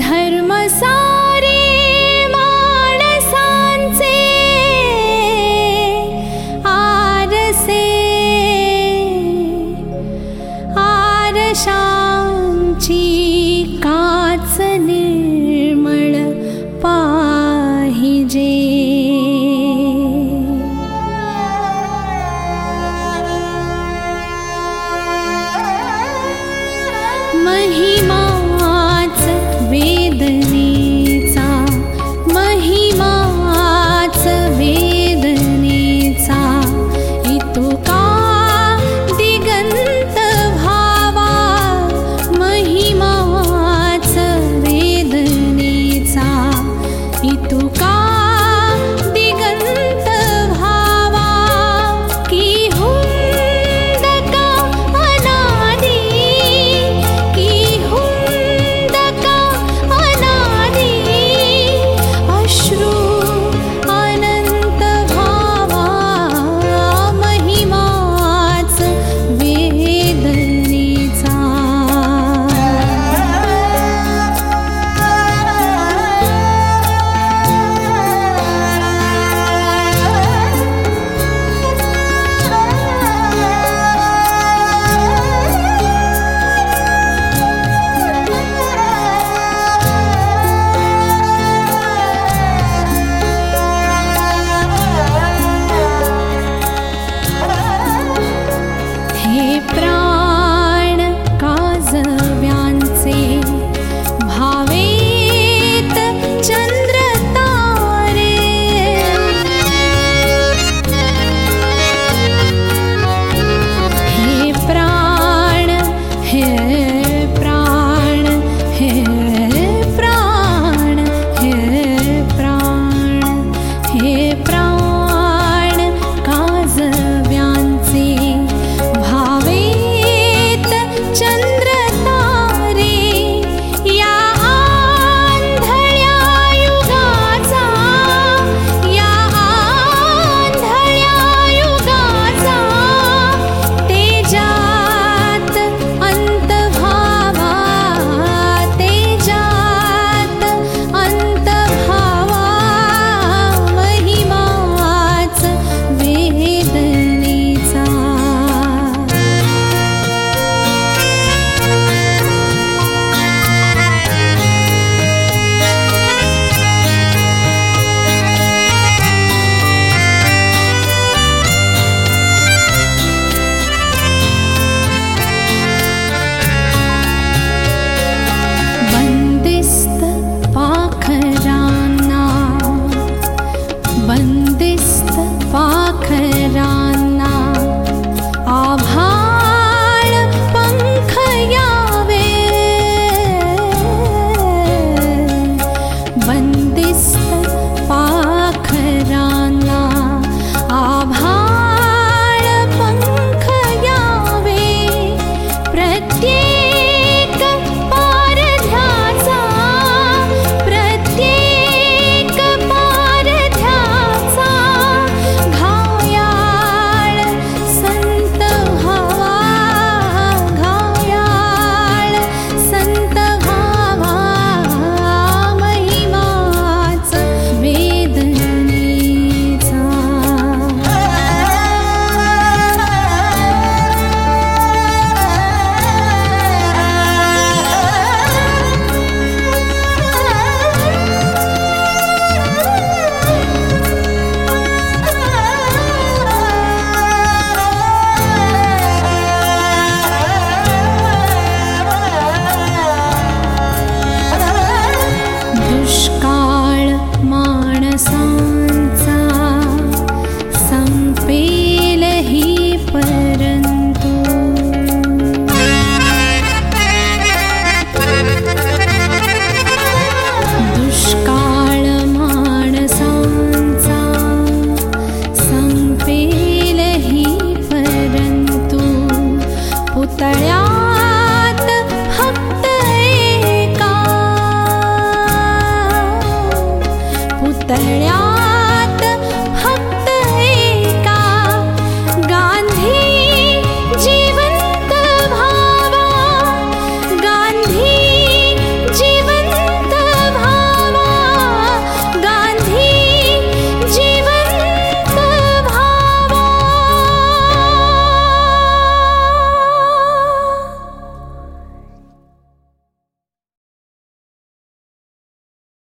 धर्म सारे माणसांचे आरसे आरशांची काच निर्मळ पाहिजे। महिमाच वेदनेचा महिमाच वेदनेचा इतुका दिगंत भावा महिमाच वेदनेचा इतुका दिगंत भावा की हुंदका अनादी की हुंदका अनादी अश्रू अनंत भावा महिमाच वेदनेचा। हे प्राण काजव्यांचे भावेत चंद्र तारे हे प्राण हे प्राण हे प्राण हे प्राण हे प्राण काजव्यांचे भावेत चंद्र तारे या आंधळ्या युगाचा या आंधळ्या युगाचा तेजात अंत भावा तेजात अंत भावा महिमाच वेदनेचा। बंदिस्त पाखरांना बंदिस्त पाखरांना आभाळ पंख यावे बंदिस्त पाखरांना आभाळ पंख यावे प्रत्येक पारध्याचा प्रत्येक पारध्याचा घायाळ संत व्हावा घायाळ संत व्हावा महिमाच वेदनेचा। दुष्काळ माणसांचा संपेल ही परंतु दुष्काळ माणसांचा संपेल ही परंतु पुतळ्यात फक्त एका पुतळ्यात